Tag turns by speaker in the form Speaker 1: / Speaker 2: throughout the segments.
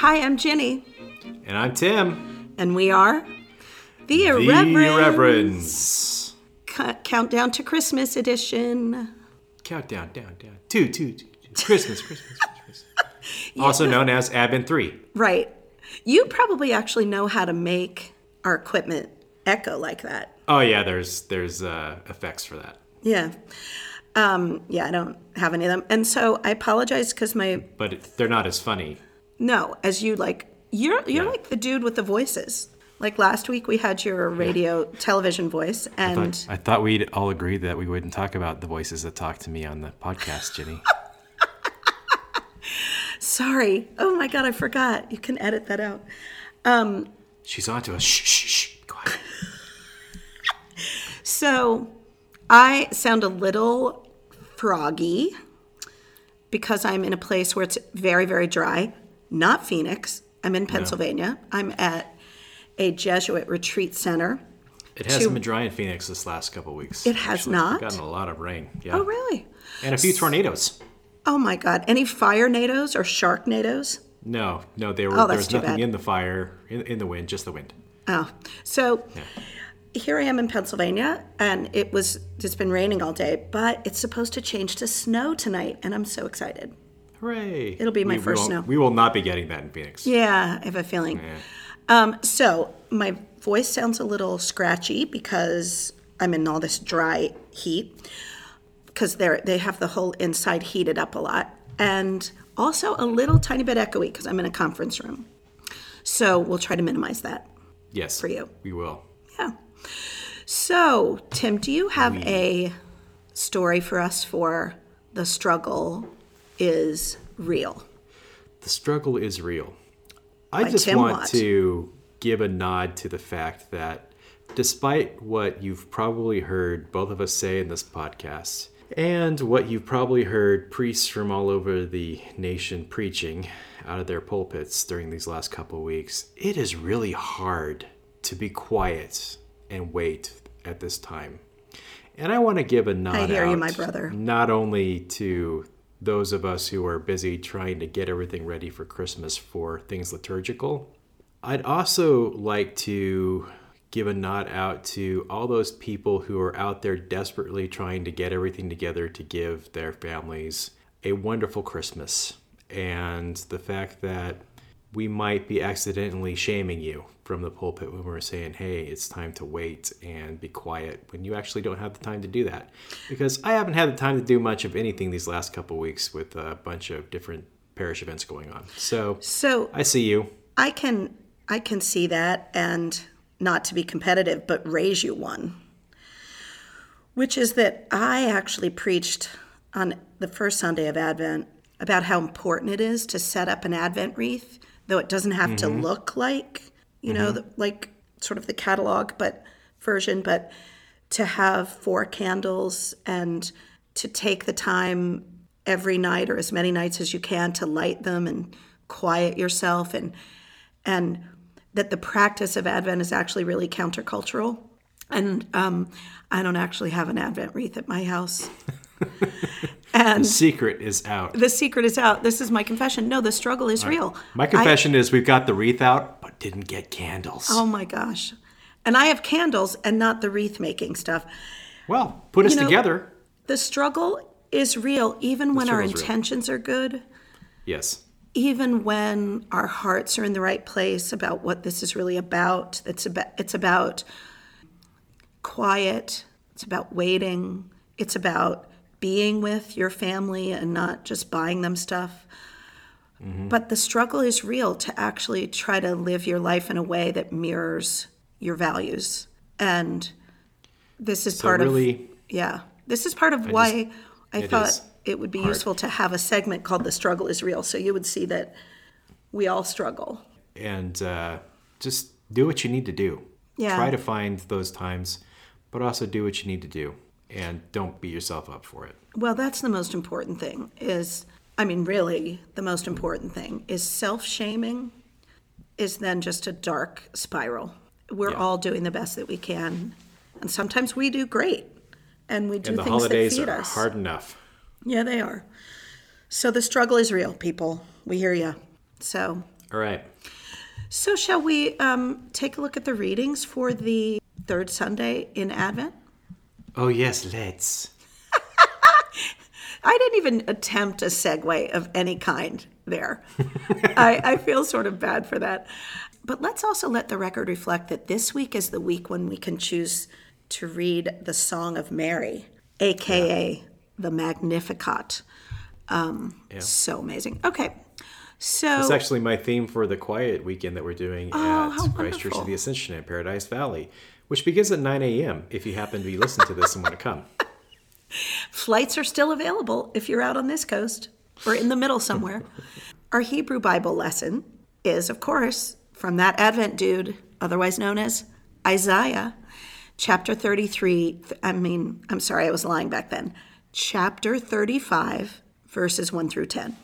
Speaker 1: Hi, I'm Jenny.
Speaker 2: And I'm Tim.
Speaker 1: And we are The Irreverends.
Speaker 2: The Irreverends.
Speaker 1: Countdown to Christmas edition.
Speaker 2: Countdown, down. Two. Christmas. Yeah. Also known as Advent 3.
Speaker 1: Right. You probably actually know how to make our equipment echo like that.
Speaker 2: Oh, yeah, there's effects for that.
Speaker 1: Yeah. I don't have any of them. And so I apologize because
Speaker 2: But they're not as funny.
Speaker 1: No, as you like... You're like the dude with the voices. Like last week we had your radio television voice, and
Speaker 2: I thought we'd all agree that we wouldn't talk about the voices that talk to me on the podcast, Jenny.
Speaker 1: Sorry. Oh my God, I forgot. You can edit that out.
Speaker 2: She's on to us. Shh. Quiet.
Speaker 1: So I sound a little froggy because I'm in a place where it's very, very dry. Not Phoenix. I'm in Pennsylvania. No. I'm at a Jesuit retreat center.
Speaker 2: It hasn't been dry in Phoenix this last couple of weeks.
Speaker 1: It has not?
Speaker 2: We've gotten a lot of rain. Yeah.
Speaker 1: Oh, really?
Speaker 2: And a few tornadoes.
Speaker 1: Oh, my God. Any fire-nados or shark-nados?
Speaker 2: No. There was nothing in the fire, in the wind, just the wind.
Speaker 1: Oh. So here I am in Pennsylvania, and it's been raining all day, but it's supposed to change to snow tonight, and I'm so excited.
Speaker 2: Hooray.
Speaker 1: It'll be my first snow.
Speaker 2: We will not be getting that in Phoenix.
Speaker 1: Yeah, I have a feeling.
Speaker 2: Yeah.
Speaker 1: So my voice sounds a little scratchy because I'm in all this dry heat because they have the whole inside heated up a lot. And also a little tiny bit echoey because I'm in a conference room. So we'll try to minimize that.
Speaker 2: Yes.
Speaker 1: For you.
Speaker 2: We will.
Speaker 1: Yeah. So, Tim, do you have a story for us for The Struggle is Real?
Speaker 2: The Struggle is Real. I just want to give a nod to the fact that despite what you've probably heard both of us say in this podcast, and what you've probably heard priests from all over the nation preaching out of their pulpits during these last couple of weeks, it is really hard to be quiet and wait at this time. And I want to give a nod
Speaker 1: I hear you, my brother.
Speaker 2: Not only to those of us who are busy trying to get everything ready for Christmas for things liturgical, I'd also like to give a nod out to all those people who are out there desperately trying to get everything together to give their families a wonderful Christmas. And the fact that we might be accidentally shaming you from the pulpit when we're saying, hey, it's time to wait and be quiet, when you actually don't have the time to do that. Because I haven't had the time to do much of anything these last couple of weeks with a bunch of different parish events going on. So I see you.
Speaker 1: I can see that, and not to be competitive, but raise you one, which is that I actually preached on the first Sunday of Advent about how important it is to set up an Advent wreath, though it doesn't have to look like, like sort of the catalog version, but to have 4 candles and to take the time every night or as many nights as you can to light them and quiet yourself, and that the practice of Advent is actually really countercultural. And I don't actually have an Advent wreath at my house. And
Speaker 2: the secret is out.
Speaker 1: The secret is out. This is my confession. No, the struggle is real.
Speaker 2: My confession is we've got the wreath out, but didn't get candles.
Speaker 1: Oh my gosh. And I have candles and not the wreath making stuff.
Speaker 2: Well, put us together.
Speaker 1: The struggle is real, even when our intentions are good.
Speaker 2: Yes.
Speaker 1: Even when our hearts are in the right place about what this is really about. It's about quiet. It's about waiting. It's about being with your family and not just buying them stuff. Mm-hmm. But the struggle is real to actually try to live your life in a way that mirrors your values. And this is this is part of why I thought it would be useful to have a segment called The Struggle is Real, so you would see that we all struggle.
Speaker 2: And just do what you need to do.
Speaker 1: Yeah.
Speaker 2: Try to find those times, but also do what you need to do. And don't beat yourself up for it.
Speaker 1: Well, that's the most important thing really the most important thing is self-shaming is then just a dark spiral. We're all doing the best that we can. And sometimes we do great. And we do things that feed us. And the holidays are
Speaker 2: hard enough.
Speaker 1: Yeah, they are. So the struggle is real, people. We hear you. So
Speaker 2: All right.
Speaker 1: So shall we take a look at the readings for the third Sunday in Advent?
Speaker 2: Oh, yes, let's.
Speaker 1: I didn't even attempt a segue of any kind there. I feel sort of bad for that. But let's also let the record reflect that this week is the week when we can choose to read the Song of Mary, a.k.a. the Magnificat. So amazing. Okay. So
Speaker 2: It's actually my theme for the quiet weekend that we're doing
Speaker 1: how
Speaker 2: at Christ Church
Speaker 1: wonderful.
Speaker 2: of the Ascension in Paradise Valley, which begins at 9 a.m. if you happen to be listening to this and want to come.
Speaker 1: flights are still available if you're out on this coast or in the middle somewhere. Our Hebrew Bible lesson is, of course, from that Advent dude, otherwise known as Isaiah, chapter 33. I'm sorry, I was lying back then. Chapter 35, verses 1 through 10.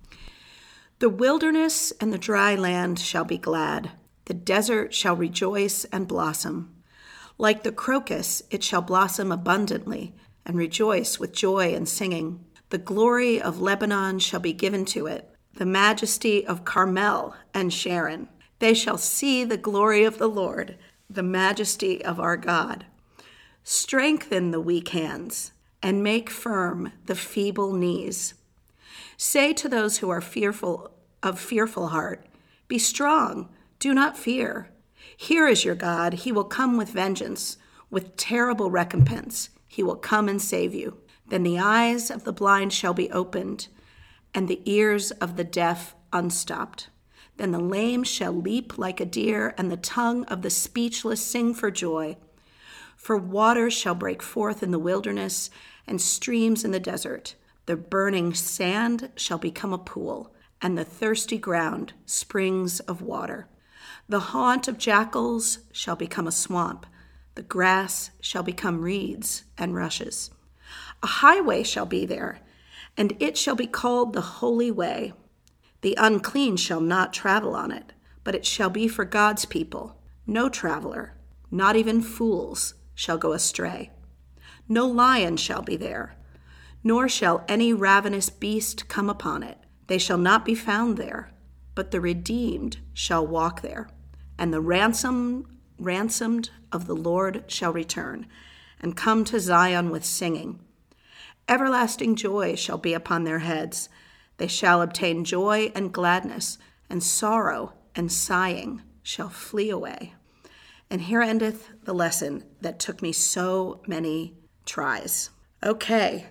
Speaker 1: The wilderness and the dry land shall be glad. The desert shall rejoice and blossom. Like the crocus, it shall blossom abundantly and rejoice with joy and singing. The glory of Lebanon shall be given to it, the majesty of Carmel and Sharon. They shall see the glory of the Lord, the majesty of our God. Strengthen the weak hands and make firm the feeble knees. Say to those who are fearful heart, be strong, do not fear. Here is your God. He will come with vengeance, with terrible recompense. He will come and save you. Then the eyes of the blind shall be opened, and the ears of the deaf unstopped. Then the lame shall leap like a deer, and the tongue of the speechless sing for joy. For waters shall break forth in the wilderness, and streams in the desert. The burning sand shall become a pool, and the thirsty ground springs of water. The haunt of jackals shall become a swamp. The grass shall become reeds and rushes. A highway shall be there, and it shall be called the Holy Way. The unclean shall not travel on it, but it shall be for God's people. No traveler, not even fools, shall go astray. No lion shall be there, nor shall any ravenous beast come upon it. They shall not be found there, but the redeemed shall walk there. And the ransomed of the Lord shall return, and come to Zion with singing. Everlasting joy shall be upon their heads. They shall obtain joy and gladness, and sorrow and sighing shall flee away. And here endeth the lesson that took me so many tries. Okay,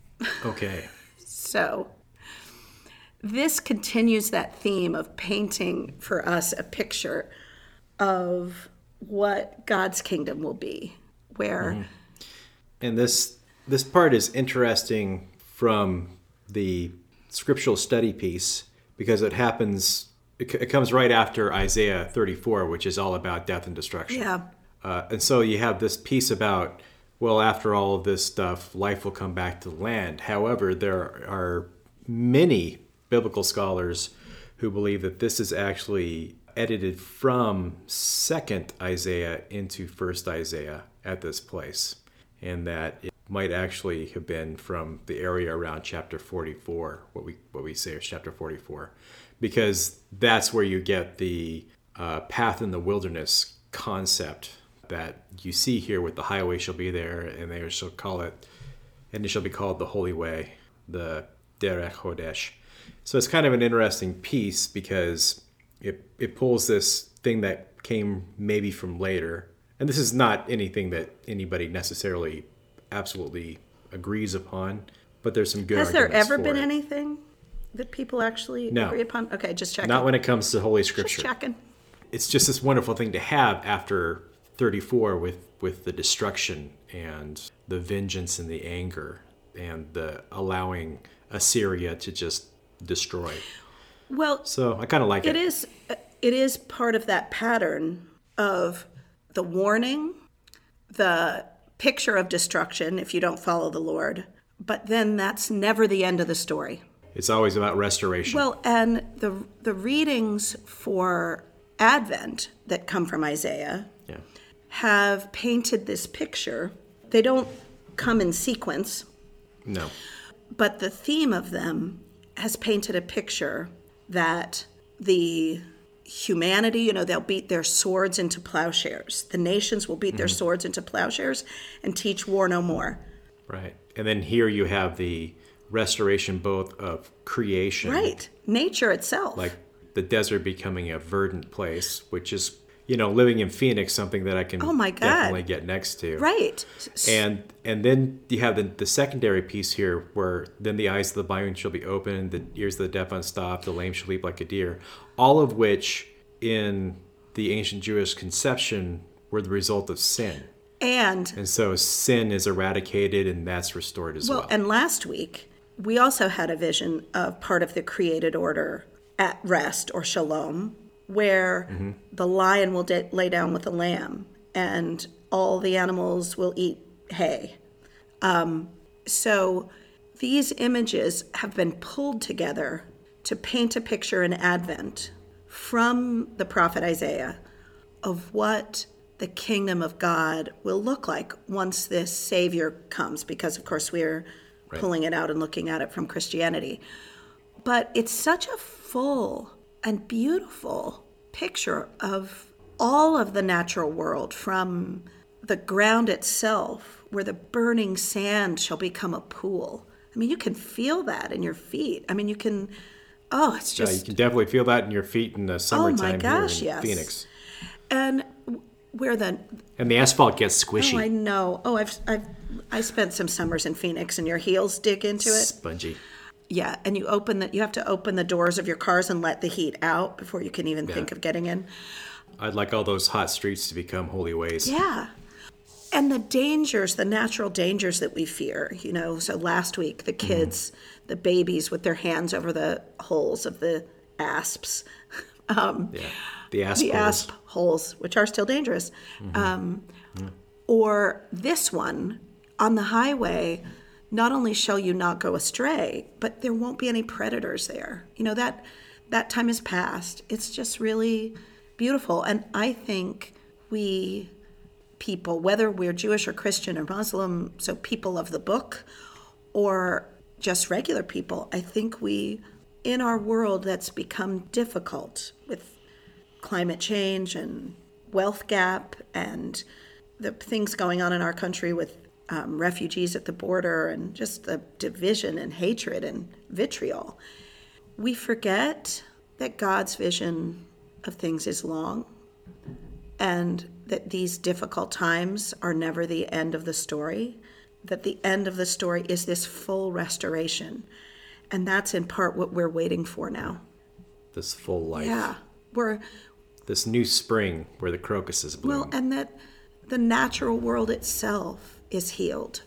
Speaker 1: so this continues that theme of painting for us a picture of what God's kingdom will be, where...
Speaker 2: And this part is interesting from the scriptural study piece because it comes right after Isaiah 34, which is all about death and destruction.
Speaker 1: Yeah.
Speaker 2: And so you have this piece about, well, after all of this stuff, life will come back to the land. However, there are many biblical scholars who believe that this is actually edited from 2nd Isaiah into 1st Isaiah at this place, and that it might actually have been from the area around chapter 44, what we say is chapter 44, because that's where you get the path in the wilderness concept that you see here with the highway shall be there, and they shall call it, and it shall be called the Holy Way, the Derech Hodesh. So it's kind of an interesting piece because it pulls this thing that came maybe from later, and this is not anything that anybody necessarily absolutely agrees upon, but there's some good
Speaker 1: Has there
Speaker 2: arguments
Speaker 1: ever
Speaker 2: for
Speaker 1: been
Speaker 2: it.
Speaker 1: anything that people actually
Speaker 2: No.
Speaker 1: agree upon? Okay, just checking.
Speaker 2: Not when it comes to Holy
Speaker 1: Just
Speaker 2: Scripture.
Speaker 1: checking.
Speaker 2: It's just this wonderful thing to have after 34 with the destruction and the vengeance and the anger and the allowing Assyria to just destroy.
Speaker 1: Well,
Speaker 2: So I kind of like it.
Speaker 1: it is part of that pattern of the warning, the picture of destruction if you don't follow the Lord, but then that's never the end of the story.
Speaker 2: It's always about restoration.
Speaker 1: Well, and the readings for Advent that come from Isaiah
Speaker 2: yeah.
Speaker 1: have painted this picture. They don't come in sequence,
Speaker 2: No.
Speaker 1: but the theme of them has painted a picture that the humanity, they'll beat their swords into plowshares. The nations will beat their swords into plowshares and teach war no more.
Speaker 2: Right. And then here you have the restoration both of creation.
Speaker 1: Right. Nature itself.
Speaker 2: Like the desert becoming a verdant place, which is, living in Phoenix, something that I can definitely get next to.
Speaker 1: Right.
Speaker 2: And then you have the secondary piece here where then the eyes of the blind shall be opened, the ears of the deaf unstopped, the lame shall leap like a deer. All of which in the ancient Jewish conception were the result of sin. And so sin is eradicated and that's restored as well.
Speaker 1: And last week, we also had a vision of part of the created order at rest or shalom, where the lion will lay down with the lamb and all the animals will eat hay. So these images have been pulled together to paint a picture in Advent from the prophet Isaiah of what the kingdom of God will look like once this Savior comes, because, of course, we're pulling it out and looking at it from Christianity. But it's such a full and beautiful picture of all of the natural world, from the ground itself, where the burning sand shall become a pool. I mean, you can feel that in your feet. I mean, you can, it's just...
Speaker 2: Yeah, you can definitely feel that in your feet in the summertime here in Phoenix.
Speaker 1: And where
Speaker 2: and the asphalt gets squishy.
Speaker 1: Oh, I know. I spent some summers in Phoenix, and your heels dig into it.
Speaker 2: Spongy.
Speaker 1: Yeah, and you have to open the doors of your cars and let the heat out before you can even think of getting in.
Speaker 2: I'd like all those hot streets to become holy ways.
Speaker 1: Yeah. And the natural dangers that we fear, So last week, the kids, the babies with their hands over the holes of the asps.
Speaker 2: The
Speaker 1: asp holes, which are still dangerous. Or this one, on the highway, not only shall you not go astray, but there won't be any predators there. That time is past. It's just really beautiful. And I think we people, whether we're Jewish or Christian or Muslim, so people of the book or just regular people, I think in our world that's become difficult with climate change and wealth gap and the things going on in our country with refugees at the border and just the division and hatred and vitriol, we forget that God's vision of things is long and that these difficult times are never the end of the story, that the end of the story is this full restoration. And that's in part what we're waiting for now.
Speaker 2: This full life.
Speaker 1: Yeah.
Speaker 2: This new spring where the crocuses bloom.
Speaker 1: Well, and that the natural world itself is healed.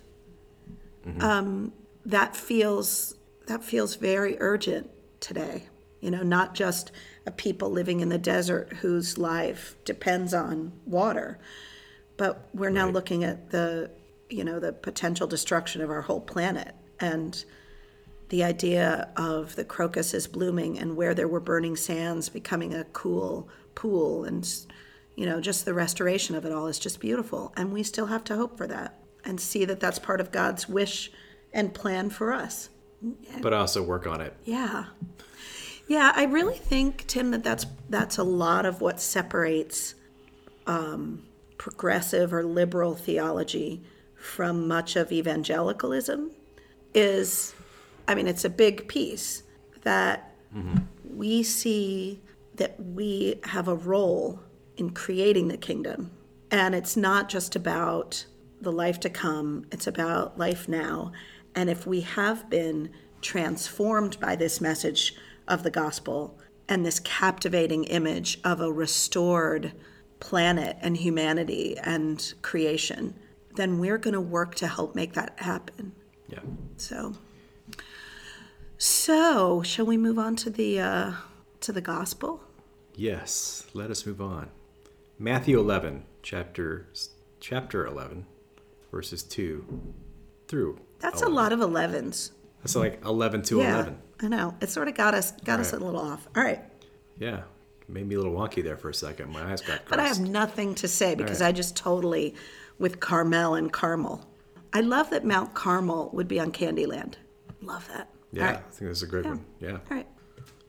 Speaker 1: That feels very urgent today. Not just a people living in the desert whose life depends on water, but we're now looking at the potential destruction of our whole planet, and the idea of the crocuses blooming and where there were burning sands becoming a cool pool, and just the restoration of it all is just beautiful. And we still have to hope for that and see that that's part of God's wish and plan for us.
Speaker 2: But also work on it.
Speaker 1: Yeah. Yeah, I really think, Tim, that's a lot of what separates progressive or liberal theology from much of evangelicalism is, it's a big piece that we see that we have a role in creating the kingdom. And it's not just about the life to come, it's about life now. And if we have been transformed by this message of the gospel and this captivating image of a restored planet and humanity and creation, then we're going to work to help make that happen.
Speaker 2: Yeah.
Speaker 1: So shall we move on to the gospel?
Speaker 2: Yes, let us move on. Matthew 11, chapter 11, verses 2 through
Speaker 1: That's
Speaker 2: 11.
Speaker 1: a lot of 11s.
Speaker 2: That's like 11 to 11.
Speaker 1: I know. It sort of got us a little off. All right.
Speaker 2: Yeah. Made me a little wonky there for a second. My eyes got crossed.
Speaker 1: But I have nothing to say because I just totally with Carmel and Carmel. I love that Mount Carmel would be on Candyland. Love that.
Speaker 2: Yeah, I think that's a great one. Yeah.
Speaker 1: All right.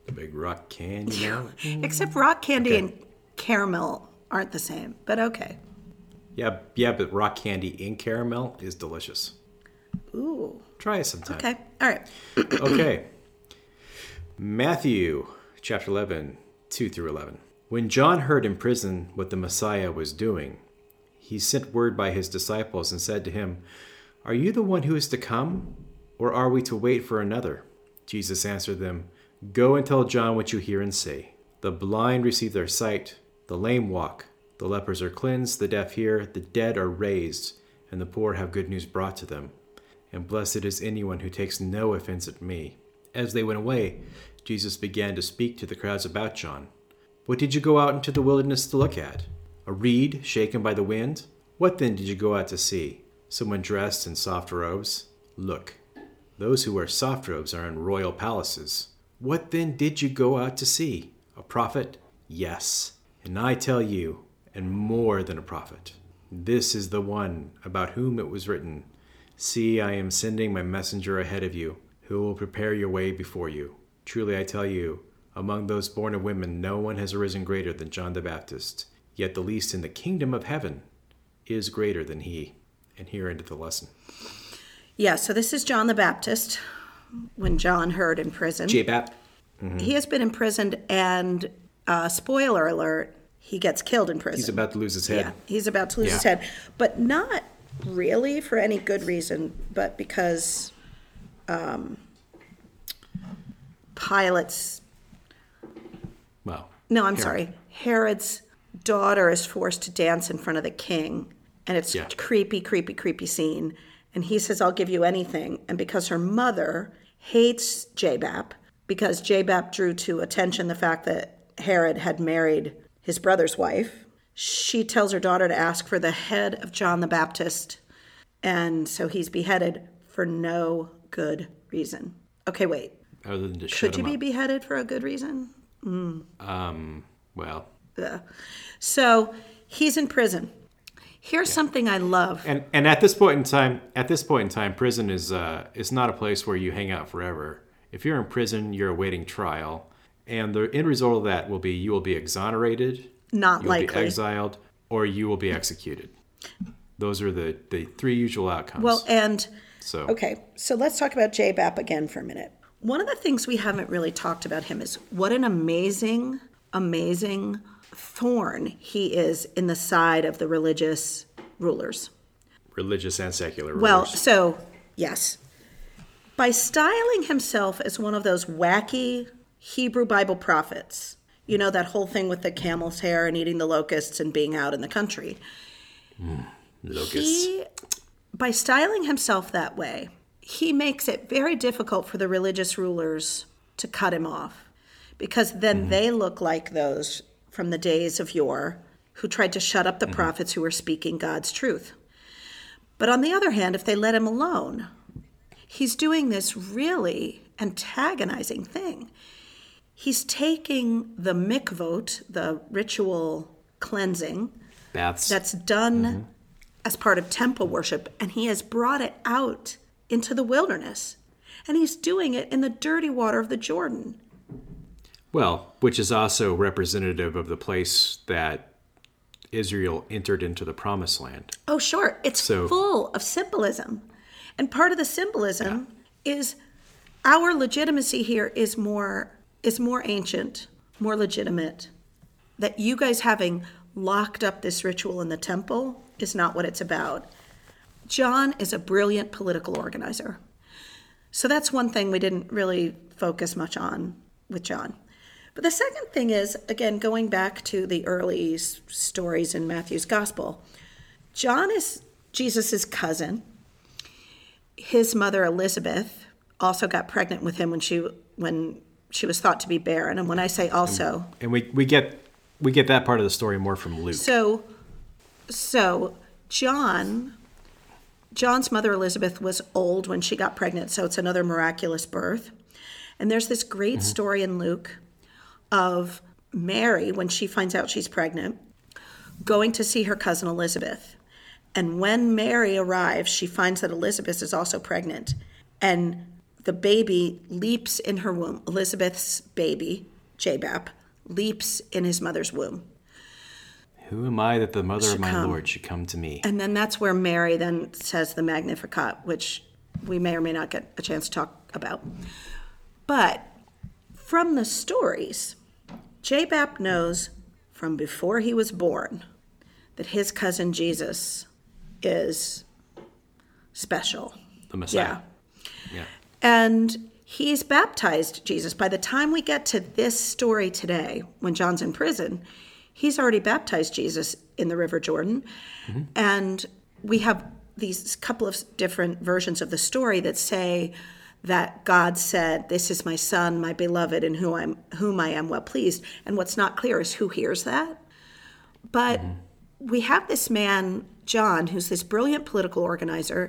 Speaker 2: The big rock candy now.
Speaker 1: Except rock candy
Speaker 2: Okay.
Speaker 1: and caramel aren't the same, but okay.
Speaker 2: Yeah, but rock candy in caramel is delicious.
Speaker 1: Ooh,
Speaker 2: Try it sometime.
Speaker 1: okay, all right.
Speaker 2: Okay. Matthew chapter 11, 2 through 11. When John heard in prison what the Messiah was doing, he sent word by his disciples and said to him, "Are you the one who is to come, or are we to wait for another?" Jesus answered them, "Go and tell John what you hear and say. The blind receive their sight, the lame walk, the lepers are cleansed, the deaf hear, the dead are raised, and the poor have good news brought to them. And blessed is anyone who takes no offense at me." As they went away, Jesus began to speak to the crowds about John. "What did you go out into the wilderness to look at? A reed shaken by the wind? What then did you go out to see? Someone dressed in soft robes? Look, those who wear soft robes are in royal palaces. What then did you go out to see? A prophet? Yes. And I tell you, and more than a prophet. This is the one about whom it was written, 'See, I am sending my messenger ahead of you, who will prepare your way before you.' Truly I tell you, among those born of women, no one has arisen greater than John the Baptist. Yet the least in the kingdom of heaven is greater than he." And here ended the lesson.
Speaker 1: Yeah, so this is John the Baptist, when John heard in prison.
Speaker 2: J-Bap.
Speaker 1: He has been imprisoned, and spoiler alert, he gets killed in prison.
Speaker 2: He's about to lose his head.
Speaker 1: Yeah, he's about to lose his
Speaker 2: Yeah.
Speaker 1: head. But not really for any good reason, but because Pilate's,
Speaker 2: Well,
Speaker 1: no, I'm
Speaker 2: Herod.
Speaker 1: sorry, Herod's daughter is forced to dance in front of the king, and it's
Speaker 2: Yeah.
Speaker 1: creepy, creepy, creepy scene. And he says, "I'll give you anything." And because her mother hates J-Bap, because J-Bap drew to attention the fact that Herod had married his brother's wife, she tells her daughter to ask for the head of John the Baptist. And so he's beheaded for no good reason. Okay, wait.
Speaker 2: Other than to shut
Speaker 1: Could you
Speaker 2: him
Speaker 1: be
Speaker 2: up.
Speaker 1: beheaded for a good reason?
Speaker 2: Well,
Speaker 1: So he's in prison. Here's something I love.
Speaker 2: and at this point in time, prison is not a place where you hang out forever. If you're in prison, you're awaiting trial, and the end result of that will be you will be exonerated,
Speaker 1: Not
Speaker 2: you will be
Speaker 1: likely.
Speaker 2: exiled, or you will be executed. Those are the three usual outcomes.
Speaker 1: Well, and
Speaker 2: so
Speaker 1: okay, so let's talk about J-Bap again for a minute. One of the things we haven't really talked about him is what an amazing, amazing thorn he is in the side of the religious rulers.
Speaker 2: religious and secular rulers.
Speaker 1: Well, so, yes. By styling himself as one of those wacky Hebrew Bible prophets, you know, that whole thing with the camel's hair and eating the locusts and being out in the country.
Speaker 2: locusts.
Speaker 1: By styling himself that way, he makes it very difficult for the religious rulers to cut him off, because then they look like those from the days of yore who tried to shut up the prophets who were speaking God's truth. But on the other hand, if they let him alone, he's doing this really antagonizing thing. He's taking the mikvot, the ritual cleansing,
Speaker 2: Baths.
Speaker 1: that's done as part of temple worship, and he has brought it out into the wilderness. And he's doing it in the dirty water of the Jordan.
Speaker 2: Well, which is also representative of the place that Israel entered into the promised land.
Speaker 1: Oh, sure. It's
Speaker 2: So-
Speaker 1: full of symbolism. And part of the symbolism is our legitimacy here is more ancient, more legitimate. That you guys having locked up this ritual in the temple is not what it's about. John is a brilliant political organizer. So that's one thing we didn't really focus much on with John. But the second thing is, again, going back to the early stories in Matthew's gospel, John is Jesus' cousin. His mother, Elizabeth, also got pregnant with him when she was thought to be barren. And when I say also,
Speaker 2: And we get that part of the story more from Luke.
Speaker 1: So John's mother, Elizabeth, was old when she got pregnant, so it's another miraculous birth. And there's this great story in Luke of Mary, when she finds out she's pregnant, going to see her cousin Elizabeth. And when Mary arrives, she finds that Elizabeth is also pregnant. And the baby leaps in her womb. Elizabeth's baby, Jabap, leaps in his mother's womb.
Speaker 2: Who am I that the mother of my
Speaker 1: come.
Speaker 2: Lord should come to me?
Speaker 1: And then that's where Mary then says the Magnificat, which we may or may not get a chance to talk about. But from the stories, Jabap knows from before he was born that his cousin Jesus is special.
Speaker 2: The Messiah.
Speaker 1: Yeah.
Speaker 2: Yeah.
Speaker 1: And he's baptized Jesus. By the time we get to this story today, when John's in prison, he's already baptized Jesus in the River Jordan. Mm-hmm. And we have these couple of different versions of the story that say that God said, "This is my son, my beloved, in whom I am well pleased." And what's not clear is who hears that. But we have this man, John, who's this brilliant political organizer.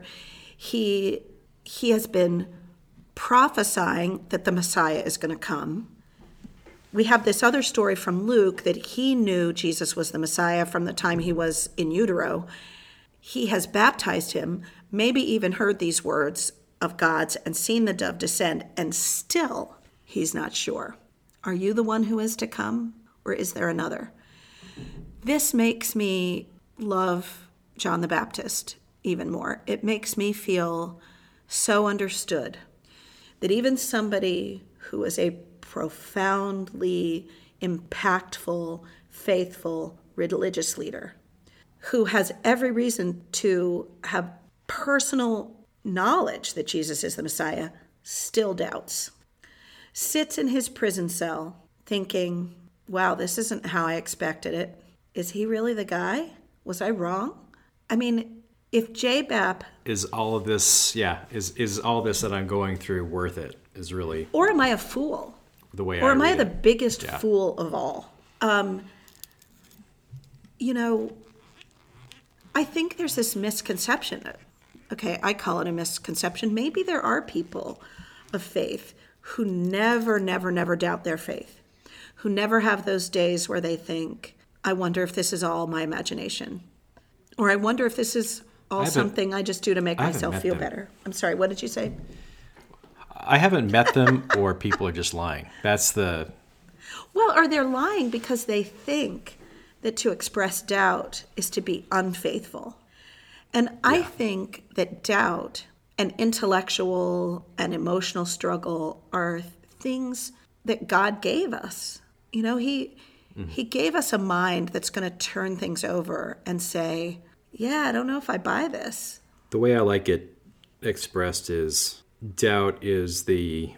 Speaker 1: He has been prophesying that the Messiah is going to come. We have this other story from Luke that he knew Jesus was the Messiah from the time he was in utero. He has baptized him, maybe even heard these words of God's and seen the dove descend, and still he's not sure. Are you the one who is to come, or is there another? This makes me love John the Baptist even more. It makes me feel so understood that even somebody who is a profoundly impactful, faithful, religious leader who has every reason to have personal knowledge that Jesus is the Messiah, still doubts. Sits in his prison cell thinking, wow, this isn't how I expected it. Is he really the guy? Was I wrong? I mean, if Jabap...
Speaker 2: Is all of this, is all this that I'm going through worth it? Is really...
Speaker 1: Or am I a fool?
Speaker 2: The way
Speaker 1: or
Speaker 2: I
Speaker 1: am I
Speaker 2: read
Speaker 1: the
Speaker 2: it.
Speaker 1: biggest fool of all? I think there's this misconception. Okay, I call it a misconception. Maybe there are people of faith who never doubt their faith, who never have those days where they think, I wonder if this is all my imagination, or I wonder if this is all something I just do to make myself feel better. I'm sorry, what did you say?
Speaker 2: I haven't met them, or people are just lying. That's the...
Speaker 1: Well, or they're lying because they think that to express doubt is to be unfaithful. And I think that doubt and intellectual and emotional struggle are things that God gave us. You know, He gave us a mind that's going to turn things over and say, yeah, I don't know if I buy this.
Speaker 2: The way I like it expressed is doubt is the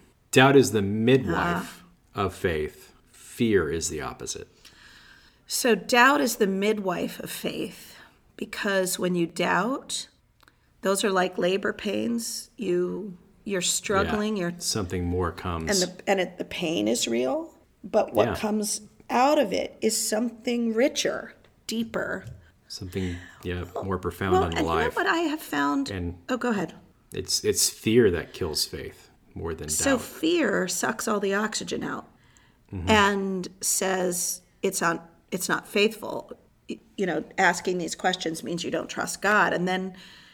Speaker 2: midwife of faith. Fear is the opposite.
Speaker 1: So doubt is the midwife of faith, because when you doubt, those are like labor pains. You're struggling.
Speaker 2: Something more comes.
Speaker 1: And the pain is real, but what comes out of it is something richer, deeper.
Speaker 2: Something, more profound in life.
Speaker 1: You know what I have found? Go ahead.
Speaker 2: It's fear that kills faith more than doubt.
Speaker 1: So fear sucks all the oxygen out and says it's not faithful. You know, asking these questions means you don't trust God, and then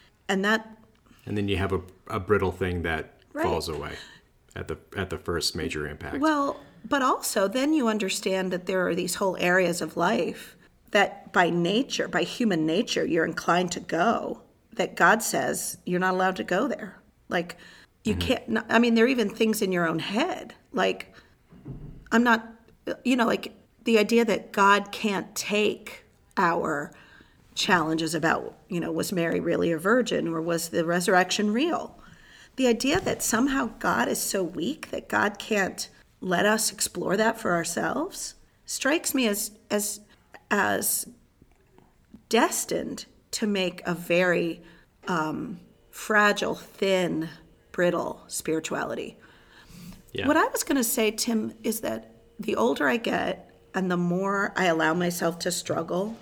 Speaker 1: you
Speaker 2: have a brittle thing that falls away at the first major impact.
Speaker 1: Well, but also then you understand that there are these whole areas of life that by human nature, you're inclined to go, that God says you're not allowed to go there. Like, you can't, I mean, there are even things in your own head. Like, I'm not, like the idea that God can't take our challenges about, was Mary really a virgin, or was the resurrection real? The idea that somehow God is so weak that God can't let us explore that for ourselves strikes me as destined to make a very fragile, thin, brittle spirituality. Yeah. What I was going to say, Tim, is that the older I get and the more I allow myself to struggle,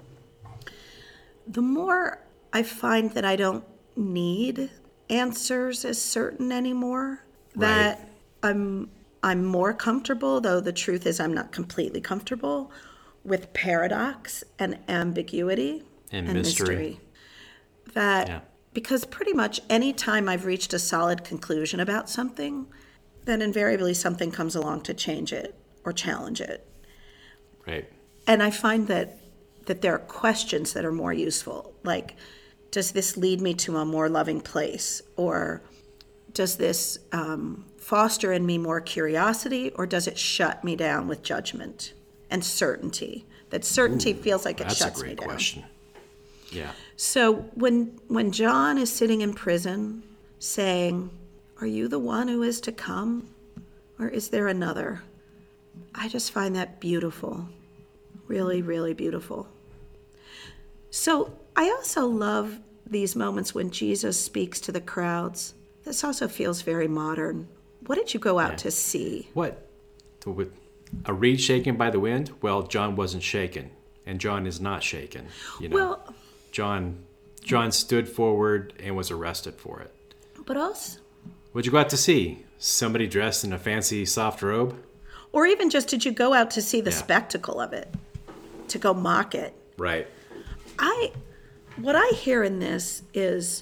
Speaker 1: the more I find that I don't need answers as certain anymore.
Speaker 2: Right.
Speaker 1: That I'm more comfortable, though the truth is I'm not completely comfortable, with paradox and ambiguity
Speaker 2: and mystery.
Speaker 1: Because pretty much any time I've reached a solid conclusion about something, then invariably something comes along to change it or challenge it.
Speaker 2: Right.
Speaker 1: And I find that there are questions that are more useful, like, does this lead me to a more loving place? Or does this foster in me more curiosity, or does it shut me down with judgment and certainty? That certainty feels like it shuts me down.
Speaker 2: That's a great question. Yeah.
Speaker 1: So when John is sitting in prison saying, "Are you the one who is to come, or is there another?" I just find that beautiful. Really, really beautiful. So I also love these moments when Jesus speaks to the crowds. This also feels very modern. What did you go out to see?
Speaker 2: What? With a reed shaken by the wind? Well, John wasn't shaken, and John is not shaken.
Speaker 1: Well,
Speaker 2: John stood forward and was arrested for it.
Speaker 1: but also,
Speaker 2: What'd you go out to see? Somebody dressed in a fancy soft robe?
Speaker 1: or even just, did you go out to see the spectacle of it, to go mock it?
Speaker 2: Right.
Speaker 1: What I hear in this is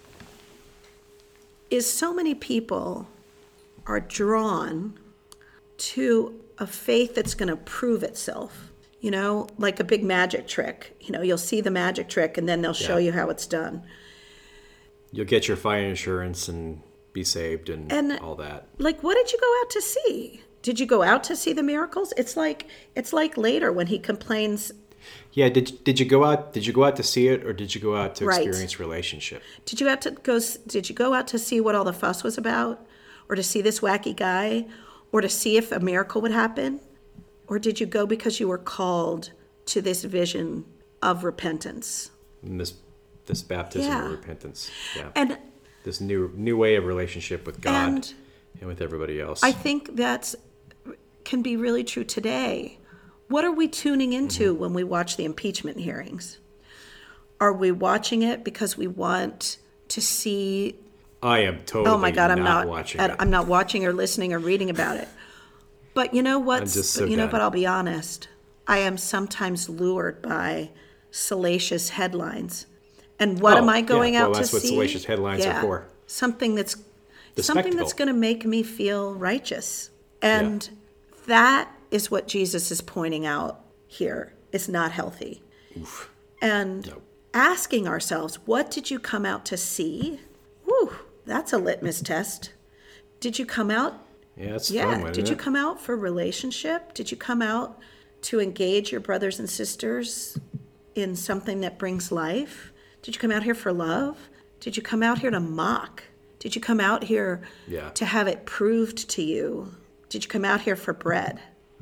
Speaker 1: so many people are drawn to a faith that's going to prove itself, like a big magic trick. You'll see the magic trick and then they'll show you how it's done.
Speaker 2: You'll get your fire insurance and be saved and all that.
Speaker 1: Like, what did you go out to see? Did you go out to see the miracles? It's like later when he complains.
Speaker 2: Yeah, did you go out to see it, or did you go out to
Speaker 1: Right.
Speaker 2: experience relationship?
Speaker 1: Did you go out to see what all the fuss was about, or to see this wacky guy, or to see if a miracle would happen? Or did you go because you were called to this vision of repentance?
Speaker 2: And this baptism
Speaker 1: Yeah.
Speaker 2: of repentance. Yeah.
Speaker 1: And
Speaker 2: This new way of relationship with God
Speaker 1: And
Speaker 2: and with everybody else.
Speaker 1: I think that can be really true today. What are we tuning into when we watch the impeachment hearings? Are we watching it because we want to see?
Speaker 2: I am totally
Speaker 1: Oh my God, I'm not
Speaker 2: watching it.
Speaker 1: I'm not watching or listening or reading about it. But you know what?
Speaker 2: I'm just so
Speaker 1: But
Speaker 2: bad.
Speaker 1: I'll be honest. I am sometimes lured by salacious headlines. And what am I going out to see?
Speaker 2: That's what salacious headlines are for.
Speaker 1: Something that's
Speaker 2: The
Speaker 1: something
Speaker 2: spectacle.
Speaker 1: that's going to make me feel righteous. And that is what Jesus is pointing out here. It's not healthy.
Speaker 2: Oof.
Speaker 1: And
Speaker 2: No.
Speaker 1: asking ourselves, what did you come out to see? Whew, that's a litmus test. Did you come out?
Speaker 2: Yeah, it's
Speaker 1: Yeah.
Speaker 2: fun one,
Speaker 1: Did
Speaker 2: isn't
Speaker 1: you
Speaker 2: it?
Speaker 1: come out for relationship? Did you come out to engage your brothers and sisters in something that brings life? Did you come out here for love? Did you come out here to mock? Did you come out here to have it proved to you? Did you come out here for bread?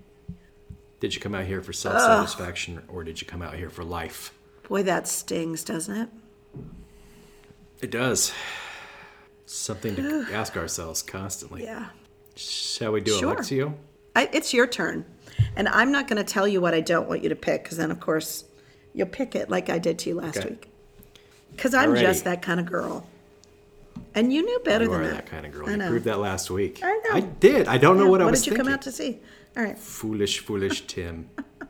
Speaker 2: Did you come out here for self-satisfaction, or did you come out here for life?
Speaker 1: Boy, that stings, doesn't it?
Speaker 2: It does. Something to ask ourselves constantly.
Speaker 1: Yeah.
Speaker 2: Shall we do
Speaker 1: Sure.
Speaker 2: Alexio?
Speaker 1: It's your turn. And I'm not going to tell you what I don't want you to pick, because then, of course, you'll pick it like I did to you last
Speaker 2: Okay.
Speaker 1: week. Because I'm
Speaker 2: Alrighty.
Speaker 1: just that kind of girl. And you knew better
Speaker 2: You
Speaker 1: than
Speaker 2: are
Speaker 1: that.
Speaker 2: that kind of girl.
Speaker 1: I
Speaker 2: You
Speaker 1: know.
Speaker 2: proved that last week.
Speaker 1: I know.
Speaker 2: I did. I don't know what I was
Speaker 1: did you
Speaker 2: thinking.
Speaker 1: come out to see? All right.
Speaker 2: Foolish Tim.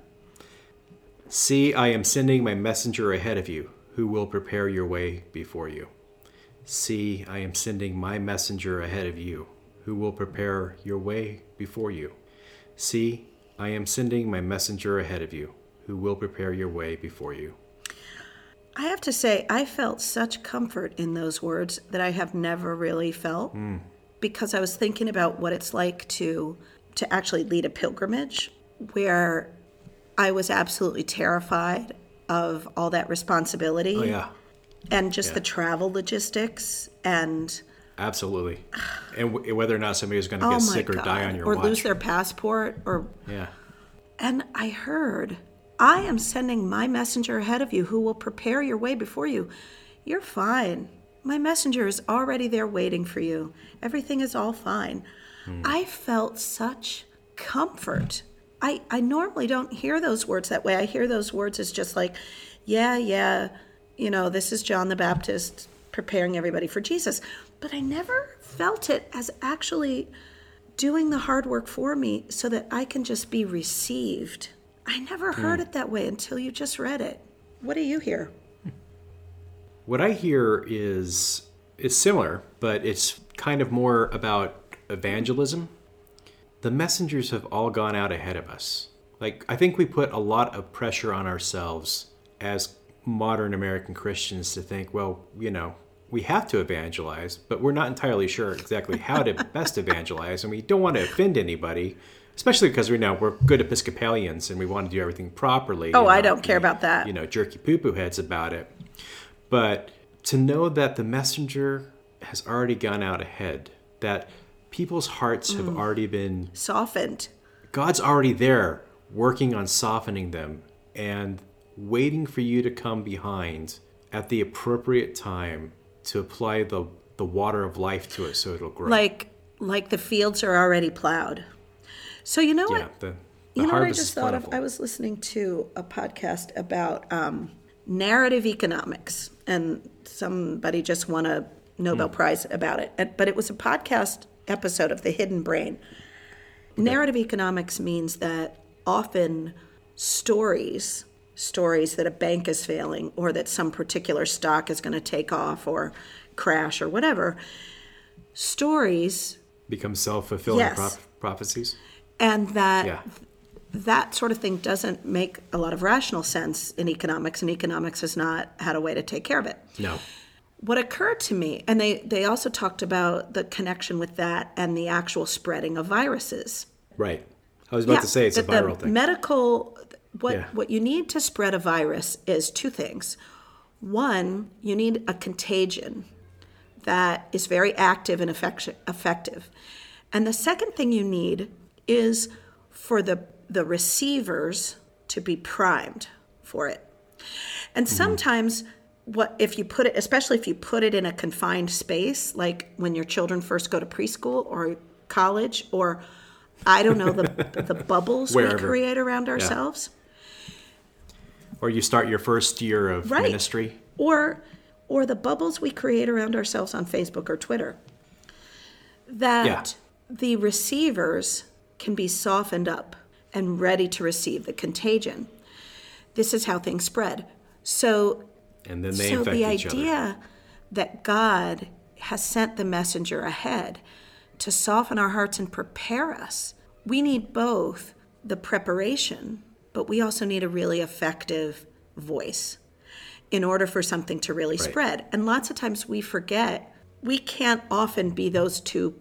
Speaker 2: See, I am sending my messenger ahead of you, who will prepare your way before you. See, I am sending my messenger ahead of you, who will prepare your way before you. See, I am sending my messenger ahead of you, who will prepare your way before you.
Speaker 1: I have to say, I felt such comfort in those words that I have never really felt, because I was thinking about what it's like to actually lead a pilgrimage, where I was absolutely terrified of all that responsibility.
Speaker 2: Oh, yeah.
Speaker 1: And just
Speaker 2: Yeah.
Speaker 1: the travel logistics and
Speaker 2: Absolutely. And whether or not somebody was going to
Speaker 1: oh
Speaker 2: get
Speaker 1: my
Speaker 2: sick or
Speaker 1: God,
Speaker 2: die on your
Speaker 1: or
Speaker 2: watch.
Speaker 1: lose their passport
Speaker 2: Yeah.
Speaker 1: and I heard, I am sending my messenger ahead of you who will prepare your way before you. You're fine. My messenger is already there waiting for you. Everything is all fine. I felt such comfort. I normally don't hear those words that way. I hear those words as just like, yeah, this is John the Baptist preparing everybody for Jesus. But I never felt it as actually doing the hard work for me so that I can just be received. I never heard it that way until you just read it. What do you hear?
Speaker 2: What I hear is it's similar, but it's kind of more about evangelism. The messengers have all gone out ahead of us. Like, I think we put a lot of pressure on ourselves as modern American Christians to think, well, we have to evangelize, but we're not entirely sure exactly how to best evangelize, and we don't want to offend anybody, especially because we're good Episcopalians and we want to do everything properly.
Speaker 1: Oh, I don't care about that.
Speaker 2: Jerky poo-poo heads about it. But to know that the messenger has already gone out ahead, that people's hearts have already been
Speaker 1: softened.
Speaker 2: God's already there working on softening them and waiting for you to come behind at the appropriate time to apply the water of life to it so it'll grow.
Speaker 1: Like the fields are already plowed. So you know what?
Speaker 2: Yeah, the
Speaker 1: you know what I
Speaker 2: harvest
Speaker 1: just
Speaker 2: is
Speaker 1: thought of?
Speaker 2: plentiful.
Speaker 1: I was listening to a podcast about narrative economics, and somebody just won a Nobel Prize about it. But it was a podcast episode of The Hidden Brain. Narrative economics means that often stories that a bank is failing or that some particular stock is going to take off or crash or whatever, stories
Speaker 2: Become self-fulfilling
Speaker 1: Yes.
Speaker 2: prophecies.
Speaker 1: and that
Speaker 2: Yeah.
Speaker 1: that sort of thing doesn't make a lot of rational sense in economics, and economics has not had a way to take care of it.
Speaker 2: No.
Speaker 1: What occurred to me, and they also talked about the connection with that and the actual spreading of viruses.
Speaker 2: Right. I was about to say it's a
Speaker 1: that
Speaker 2: viral
Speaker 1: the
Speaker 2: thing.
Speaker 1: Medical,
Speaker 2: Yeah.
Speaker 1: what you need to spread a virus is two things. One, you need a contagion that is very active and effective. And the second thing you need is for the receivers to be primed for it. And sometimes if you put it, especially if you put it in a confined space, like when your children first go to preschool or college, or I don't know, the bubbles we
Speaker 2: Wherever.
Speaker 1: create around ourselves.
Speaker 2: Or you start your first year of
Speaker 1: Right.
Speaker 2: ministry.
Speaker 1: Or the bubbles we create around ourselves on Facebook or Twitter. That the receivers can be softened up and ready to receive the contagion. This is how things spread. So
Speaker 2: And then they
Speaker 1: so
Speaker 2: infect
Speaker 1: the
Speaker 2: each other.
Speaker 1: idea that God has sent the messenger ahead to soften our hearts and prepare us, we need both the preparation, but we also need a really effective voice in order for something to really
Speaker 2: Right.
Speaker 1: spread. And lots of times we forget we can't often be those two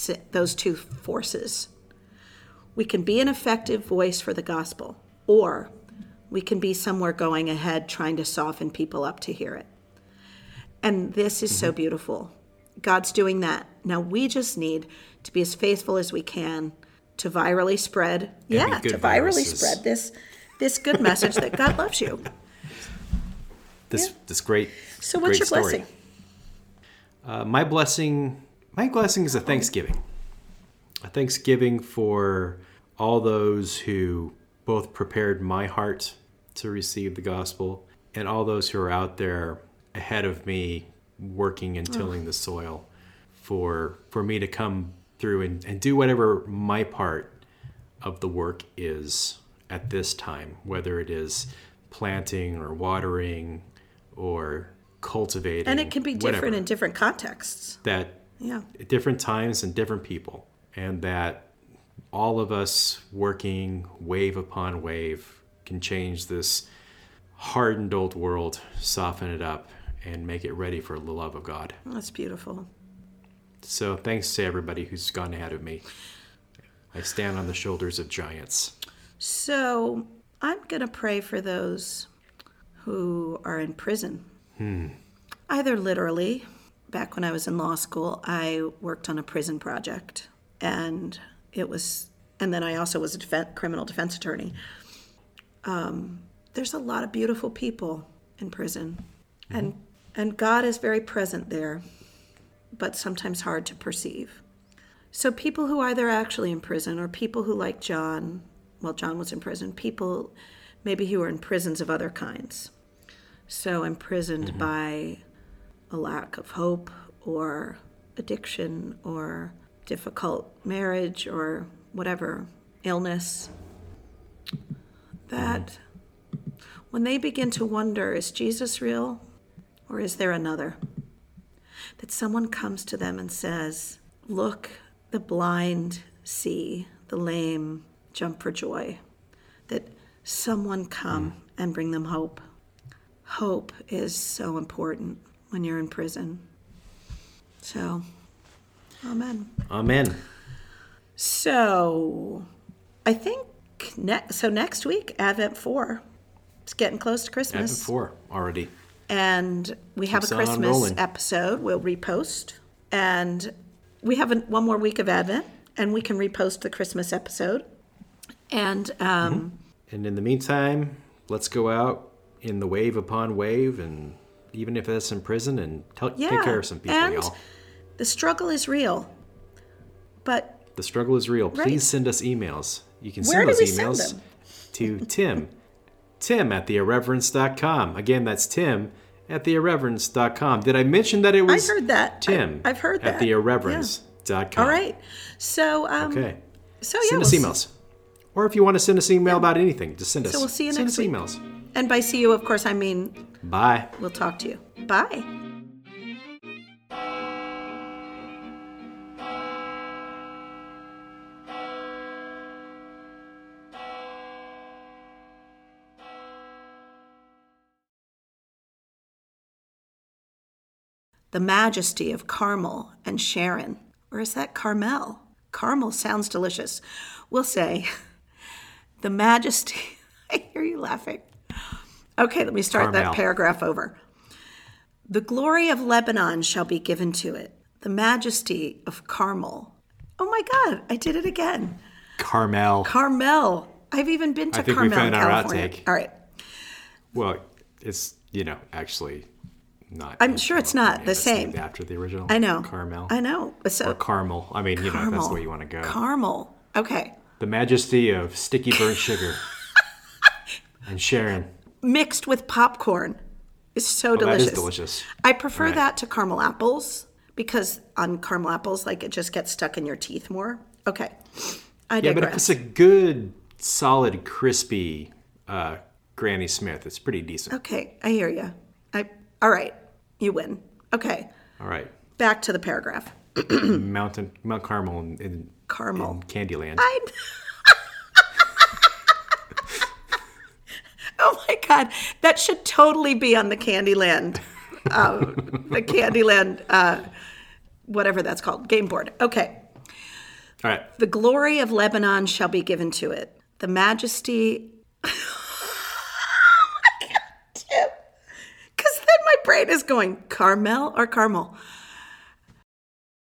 Speaker 1: forces. We can be an effective voice for the gospel, or we can be somewhere going ahead trying to soften people up to hear it. And this is so beautiful. God's doing that. Now we just need to be as faithful as we can to virally spread,
Speaker 2: be
Speaker 1: to
Speaker 2: good
Speaker 1: virally
Speaker 2: viruses.
Speaker 1: spread this good message that God loves you.
Speaker 2: This great.
Speaker 1: So what's
Speaker 2: great
Speaker 1: your
Speaker 2: story.
Speaker 1: blessing?
Speaker 2: My blessing is a thanksgiving. A thanksgiving for all those who both prepared my heart to receive the gospel and all those who are out there ahead of me working and tilling the soil for me to come through and do whatever my part of the work is at this time, whether it is planting or watering or cultivating.
Speaker 1: And it can be different
Speaker 2: whatever.
Speaker 1: in different contexts.
Speaker 2: That
Speaker 1: Yeah.
Speaker 2: at different times and different people, and that all of us working wave upon wave can change this hardened old world, soften it up, and make it ready for the love of God.
Speaker 1: That's beautiful.
Speaker 2: So thanks to everybody who's gone ahead of me. I stand on the shoulders of giants.
Speaker 1: So I'm going to pray for those who are in prison. Either literally, back when I was in law school, I worked on a prison project, and then I also was a criminal defense attorney. There's a lot of beautiful people in prison, and God is very present there, but sometimes hard to perceive. So people who either actually in prison or people who like John was in prison, people maybe who are in prisons of other kinds. So imprisoned by a lack of hope or addiction or difficult marriage or whatever, illness, that when they begin to wonder, is Jesus real Or is there another? That someone comes to them and says, look, the blind see, the lame jump for joy. That someone come and bring them hope. Hope is so important when you're in prison. So, amen.
Speaker 2: Amen.
Speaker 1: So, I think next week, Advent 4. It's getting close to Christmas.
Speaker 2: Advent 4 already.
Speaker 1: And we have a
Speaker 2: Keeps on
Speaker 1: Christmas
Speaker 2: rolling.
Speaker 1: episode we'll repost. And we have one more week of Advent, and we can repost the Christmas episode. And
Speaker 2: And in the meantime, let's go out in the wave upon wave, and even if that's in prison, and take care of some people,
Speaker 1: and
Speaker 2: y'all.
Speaker 1: the struggle is real. But
Speaker 2: The struggle is real.
Speaker 1: Right.
Speaker 2: Please send us emails. You can
Speaker 1: Where
Speaker 2: send
Speaker 1: do
Speaker 2: those
Speaker 1: we send
Speaker 2: emails
Speaker 1: them?
Speaker 2: to Tim at theirreverence.com. Again, that's Tim at theirreverence.com. Did I mention that it was
Speaker 1: I've heard that.
Speaker 2: Tim
Speaker 1: I've heard
Speaker 2: at
Speaker 1: that.
Speaker 2: theirreverence.com?
Speaker 1: All right. So,
Speaker 2: Okay.
Speaker 1: So yeah,
Speaker 2: Send us emails. Or if you want to send us an email about anything, just send us.
Speaker 1: So we'll see you
Speaker 2: send
Speaker 1: next
Speaker 2: us
Speaker 1: week.
Speaker 2: emails.
Speaker 1: And by see you, of course, I mean
Speaker 2: Bye.
Speaker 1: we'll talk to you. Bye. The majesty of Carmel and Sharon. Or is that Carmel? Carmel sounds delicious. We'll say, the majesty. I hear you laughing. Okay, let me start that
Speaker 2: Carmel.
Speaker 1: paragraph over. The glory of Lebanon shall be given to it, the majesty of Carmel. Oh my God, I did it again.
Speaker 2: Carmel.
Speaker 1: Carmel. I've even been to
Speaker 2: I think we
Speaker 1: Carmel,
Speaker 2: found our
Speaker 1: California.
Speaker 2: outtake.
Speaker 1: All right.
Speaker 2: Well, it's, actually not.
Speaker 1: I'm sure it's not
Speaker 2: California.
Speaker 1: the
Speaker 2: It's
Speaker 1: same.
Speaker 2: named after the original.
Speaker 1: I know.
Speaker 2: Carmel.
Speaker 1: I know. So,
Speaker 2: Or Carmel. I mean, if that's the way you want to go.
Speaker 1: Carmel. Okay.
Speaker 2: The majesty of sticky burnt sugar. And Sharon.
Speaker 1: Mixed with popcorn. It's so
Speaker 2: Oh, that
Speaker 1: delicious.
Speaker 2: is delicious.
Speaker 1: I prefer
Speaker 2: Right.
Speaker 1: that to caramel apples because on caramel apples, like it just gets stuck in your teeth more. Okay. I
Speaker 2: Yeah,
Speaker 1: digress.
Speaker 2: but if it's a good, solid, crispy Granny Smith, it's pretty decent.
Speaker 1: Okay, I hear you. All right, you win. Okay,
Speaker 2: All right.
Speaker 1: back to the paragraph.
Speaker 2: Mount Carmel in
Speaker 1: Carmel.
Speaker 2: Candyland.
Speaker 1: Oh my God, that should totally be on the Candyland, whatever that's called, game board. Okay.
Speaker 2: All right.
Speaker 1: The glory of Lebanon shall be given to it. The majesty. Because then my brain is going, Carmel or Carmel?